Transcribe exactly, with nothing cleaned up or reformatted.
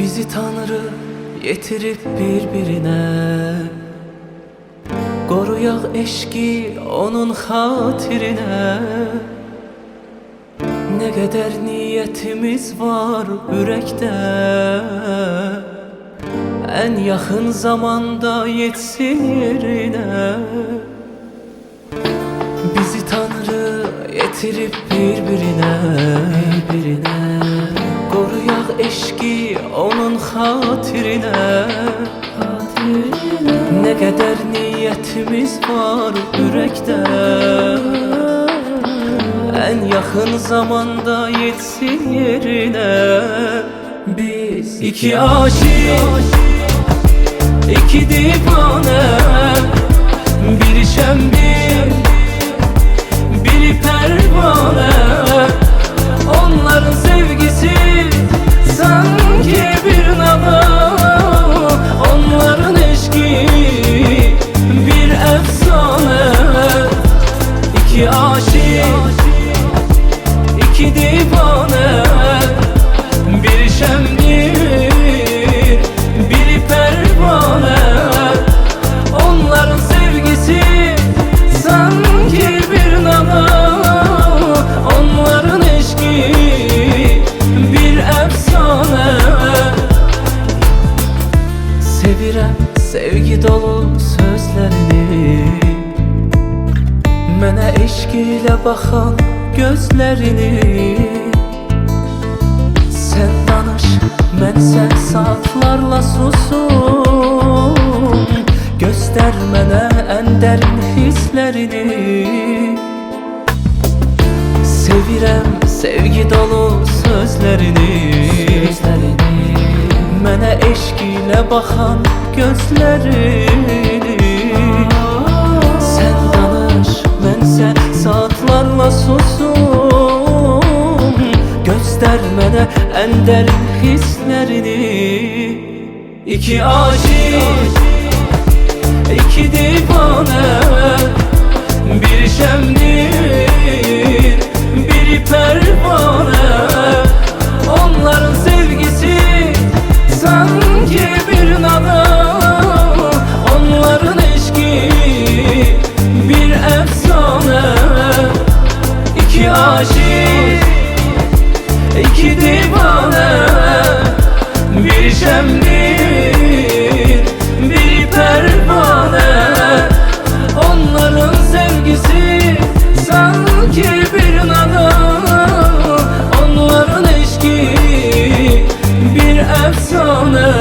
Bizi Tanrı yetirip birbirine, koruyak eşki onun hatirine. Ne kadar niyetimiz var yürekte, en yakın zamanda yetsin yerine. Bizi Tanrı yetirip birbirine, birbirine, koruyak eşki onun hatirine, hatirine. Ne kadar niyetimiz var yürekte, en yakın zamanda yetsin yerine. Biz iki aşık, iki divane, biri şemdin, biri pervane. Onların sevgisi sanki bir nava, onların eşki bir efsane. İki aşık, iki divane, biri şemdin, biri pervane. Onların sevgisi sanki bir nava, onların eşki bir efsane. Sevirem sevgi dolu sözlerini, mənə eşq ilə baxan gözlərini. Sən danış, mən sən saatlarla susum, göstər mənə ən dərin hisslərini. Sevirəm sevgi dolu sözlərini, sözlərini, mənə eşq ilə baxan gözlərini. Sən danış, mən sən saatlarla susum, göstər mənə ən dərin hisslərini. İki aşık, iki divane, biri şemdin, biri pervane. Onların sevgisi sanki bir nada, onların eşki bir efsane. İki aşık, iki divane, biri şemdin, biri pervane. Onların sevgisi sanki bir nada, onların eşki bir efsane.